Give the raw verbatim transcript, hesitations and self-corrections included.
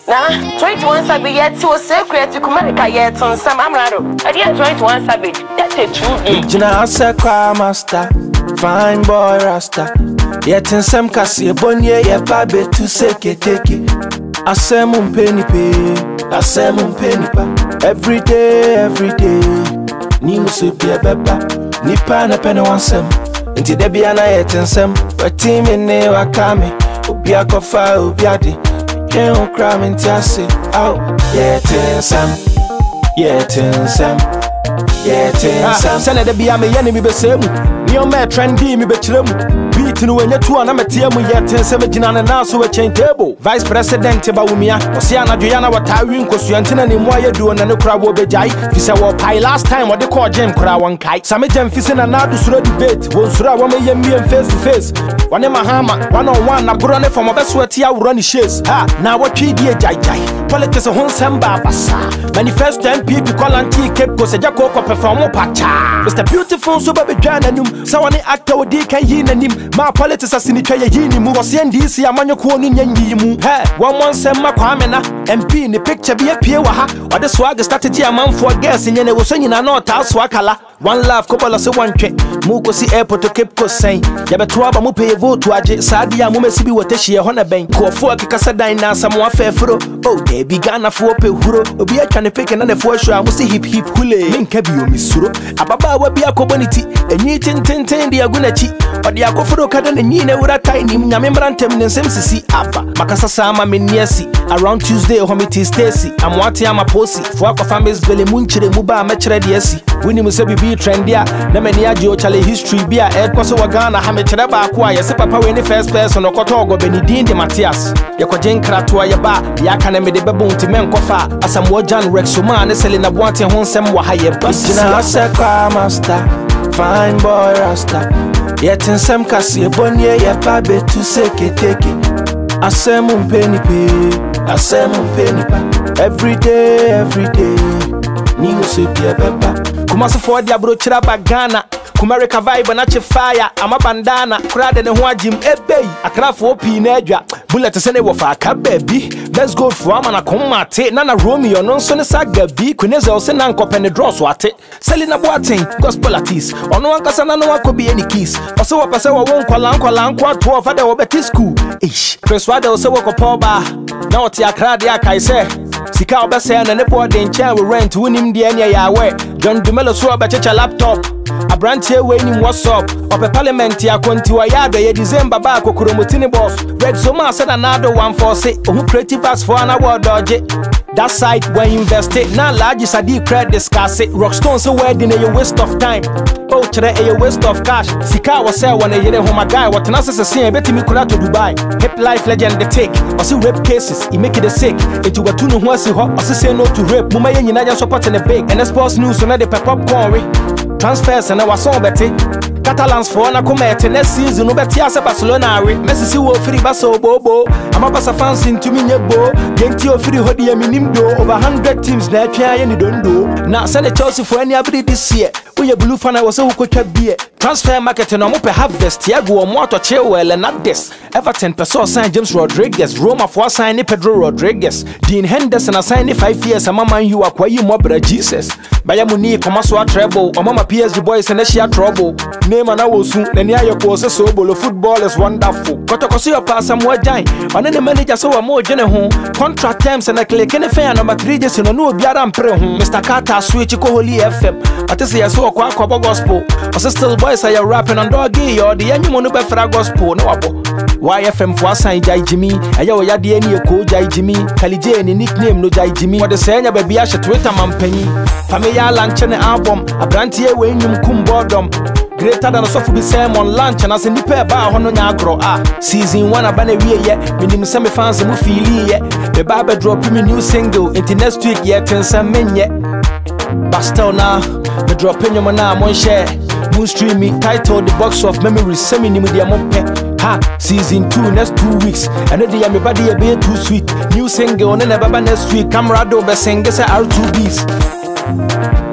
Nah, twenty-one Savage yet to a secret to America yet on some Amrado. I didn't twenty-one Savage. That's a true. Jina Asakwa master, fine boy rasta. Yet in some case, bonye ye babe to seke teke. Asemum penny pay, asemum penny pa. Every day, every day. Ni musubi a beba, ni pa na penny one sem. Inti debi ana yet in some, but team in ne wakame. Ubia kofa, ubiadi. Can't cry me till I say, oh, yeah, ten some, yeah, ten some, yeah, ten some. Send it to be a me enemy, be same. Near me trendy, me be chilling. Beat no when you two and I'm a team, yet ten seventeen and now so a chain table. Vice President Baumia, Oceana Diana, what I win, cause you antenna in why you're doing and the crowd will be jai. Fisa will pie last time what they call Jim Crown Kite. Some Jam Fissing and now to slow debate. Won't sura one me and me and face to face. One in my hammer, one on one, I put on it from my best sweaty, I run the shares. Ha, now what three dear jai jai. Politics a home samba basa. Manifesto M P call anti Cape Coast, a Jaco perform pacha. Mister Beautiful, so baby Jananum, so any actor with D K Yin and him. My politics are in the Yini move, and D C, a man you call in Yangimu. Hey, one one send my Kwamena, M P in the picture be a Piawaha, or the swag strategy amount for gas in Yana was saying a not house swakala. One love, couple of one check. Muko see airport to Cape Coast saying, Yabatwaba Mupe vote to Ajit Sadia Mumesibi Wateshi, Honor Bank, or for Casadina, someone fair furo. Oh, they began a four pe huro, or be a can pick another four show. I was a hip hip hule, Minkabio Misuro, Ababa will be a community, and you tin tin tin the Agunachi, or the Akofuro Cadan and Yina would a tiny Yamembrantem and Semsi Abba, Macasa Sama Miniasi, around Tuesday, Homity Stacy, and Watiama Posi, for our families, Belemunchi, Muba, Metra Diesi, Winnie Musebi Trendia, Namania Jochale history, be a Ed Kosowagana, Hametraba, Quaya, Papa, when the first person or Kotogo, Benedine de Matias, Yakojen Kratua Yaba, Yakaname de Baboon Timen Kofa, as some Wajan Rexuman, Selina Wanti Honsem Wahaya, Basina Asakwa master, fine boy rasta. Yet in some case, bonye ye babe to seke teke. Asemum penny pay, asemum penny pa. Every day, every day. Ni musubi a beba. Kumasi for the abrochira bagana. Kumarika vibe na che fire. Ama bandana. Krade ne huwa jim ebe. Akra for opi nedja. Bullet sene wafa ka baby. Let's go for amana kumate. Nana Romeo non so ne saga bi. Kuneze ose na nkope ne draw swate. Selina Boateng gospel artist. Ono ankasa na no akobi any kiss. Ose wapese wa won kwala nkwala nkwa to fa de obeti school. Ish. Chris Wade ose wo kopoba. Na oti akra de akai se. Sika obese na ne board in chair we rent wunim de anya ya we. John Dumelo so obechecha laptop. Abrantie we nim what's up. Ope parliament ya konti wa yado ye December ba kokromotini boss. Red Zoma said another one for say who creative as for an award dodge. That side when you invest it, now large is a deep credit discuss it. Rockstone so wedding a waste of time. Oh, today a waste of cash. Sika was say when a year home a guy, what nonsense is saying, bet me could to Dubai. Hip life legend the take, or see rape cases, he make it a sick. Into a tune who see hot, or say no to rape. Mumma United support in the big, and the sports news on the popcorn. Transfers and I was so betty. Catalans for na comete next season, no betia se Barcelona. Messi si wo free baso bobo. I'm a basa fans into me nyebo. Genti o free hodi eminim do. Over one hundred teams na atwa ye ni dondo. Na send Chelsea for any abri this year. We a blue fan I was so who could beer. Transfer market no mo pe harvest. Thiago o mo to Chilwell and not this. Everton person sign James Rodriguez. Roma for sign Pedro Rodriguez. Dean Henderson sign five years. Ama man you akwa you mo bra Jesus. Bayern Munich come so treble. O mama P S G boys and share trouble. Name and I will soon. Then ya your pose so bolo football is wonderful. Kotoko see your pass some more giant. And then the manager so more general contract terms and I click any fair number three just in a new biaram pre home. Mister Carter switch ko holy F M. But this is so kwa kwa gospel. Or still boys are you rapping on doggy or the any mono be fra gospel no abo. Y F M for sign Jai Jimmy. Ayo ya de any ko Jai Jimmy. Kali J any nickname no Jai Jimmy. What the say nya baby a Twitter man penny. Familiar lunch and album. A brantie we nyum kum boredom. Greater than a soft be same on lunch and as a nipper bar hono nyagro ah. Season one abane we ye. Minim semi fans mu feel ye. The barber drop me new single into next week yet and some men yet. Bastel now, the drop in your man one share. Moon stream me title the box of memories semi ni media mope. Ha, season two next two weeks. And the yami body a bit too sweet. New single on never next week. Camera do be sing say R two B's.